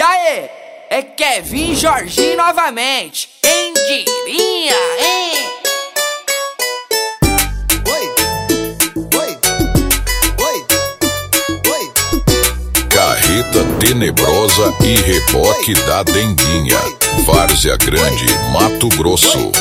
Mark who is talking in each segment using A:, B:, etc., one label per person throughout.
A: E aí, é Kevin Jorginho novamente. Quem diria, hein?
B: Carreta tenebrosa e reboque da Denguinha. Várzea Grande, Mato Grosso.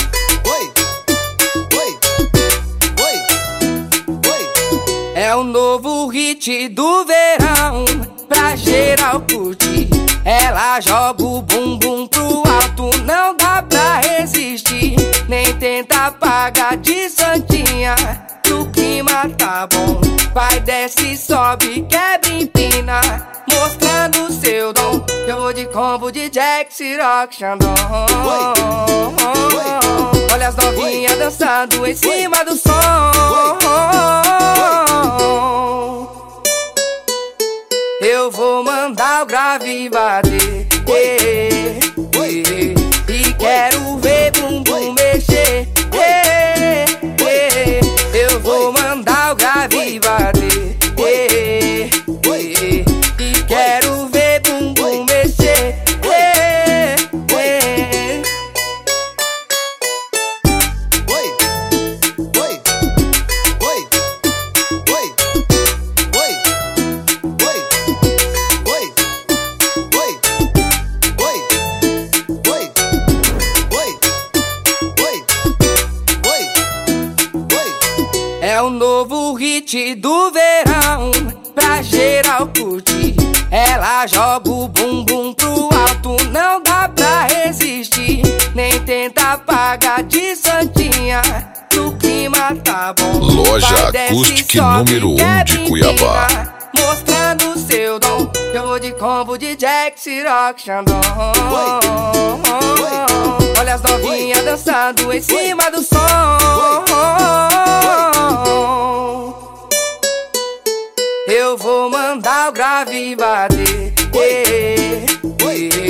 A: É o novo hit do verão, pra geral curtir. Ela joga o bumbum pro alto, não dá pra resistir. Nem tenta apagar de santinha, o clima tá bom. Vai, desce, sobe, quebra, empina, mostrando seu dom. Eu vou de combo de Jack, Ciroc, Xandão. Olha as novinhas dançando em cima do som. Eu vou mandar o grave bater, e quero ver bumbum mexer. Eu vou mandar o grave bater, e quero ver bumbum mexer. É o novo hit do verão, pra geral curtir. Ela joga o bumbum pro alto, não dá pra resistir. Nem tenta apagar de santinha, o clima tá bom.
B: Loja
A: Vai,
B: Acoustic
A: desce, sobe,
B: número 1
A: quebra,
B: de Cuiabá.
A: empina, mostrando seu dom. Eu vou de combo de Jack, Ciroc, Xandão. Olha as novinhas dançando em cima do som. Eu vou mandar o grave bater,